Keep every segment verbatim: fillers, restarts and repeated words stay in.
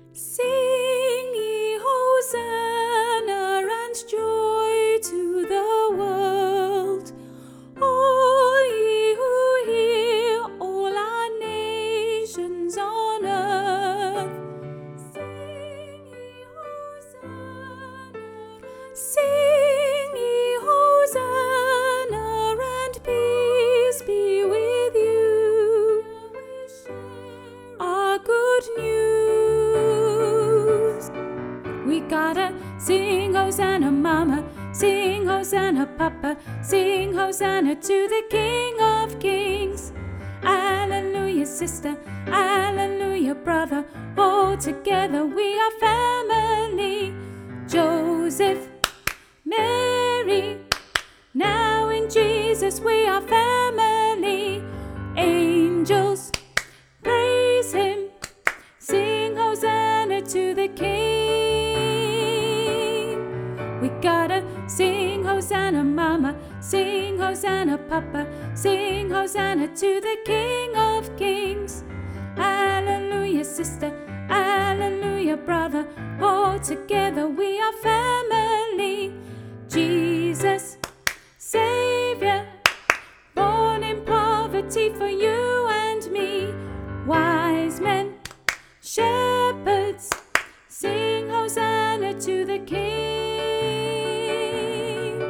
Sing ye Hosanna and joy to the world. All ye who hear, all our nations on earth. Sing ye Hosanna. Sing ye Hosanna and peace be with you. Our good news. We gotta sing Hosanna, Mama. Sing Hosanna, Papa. Sing Hosanna to the King of Kings. Alleluia, sister. Alleluia, brother. All together we are family. Joseph, Mary. Now in Jesus we are family. Angels, praise Him. Sing Hosanna to the King. We gotta sing Hosanna, Mama. Sing Hosanna, Papa. Sing Hosanna to the King of Kings. Alleluia, sister. Alleluia, brother. All together we are family. Jesus, Savior, born in poverty for you and me. Wise men, shepherds, sing Hosanna to the King.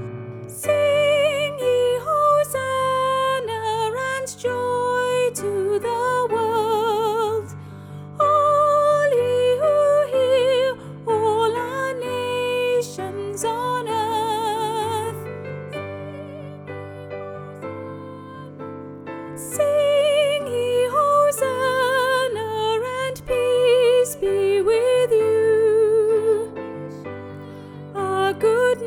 Sing ye Hosanna and joy to the world. All ye who hear, all our nations on earth. Sing ye Hosanna and peace be with you. Our good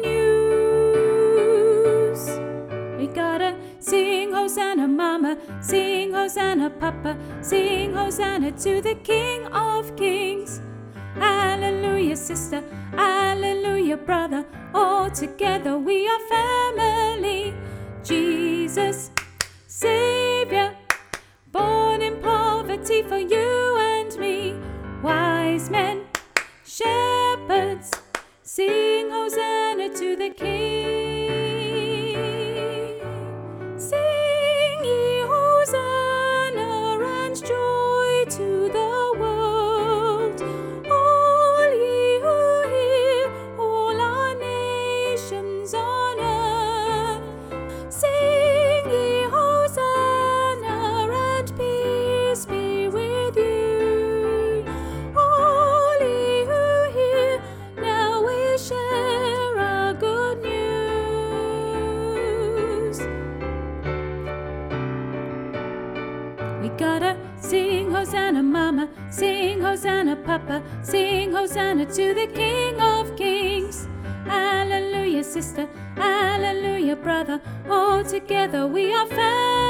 news. We gotta sing Hosanna, Mama. Sing Hosanna, Papa. Sing Hosanna to the King of Kings. Alleluia, sister. Alleluia, brother. All together we are family. Jesus, Savior, born in poverty for you and me. Wise men, shepherds, sing Hosanna to the King. Sing ye Hosanna and joy to the world. All ye who hear, all our nations on earth. Sing ye Hosanna and peace be with you. All ye who hear, now we share our good news. We gotta sing Hosanna, Mama. Sing Hosanna, Papa. Sing Hosanna to the King of Kings. Alleluia, sister. Alleluia, brother. All together we are family.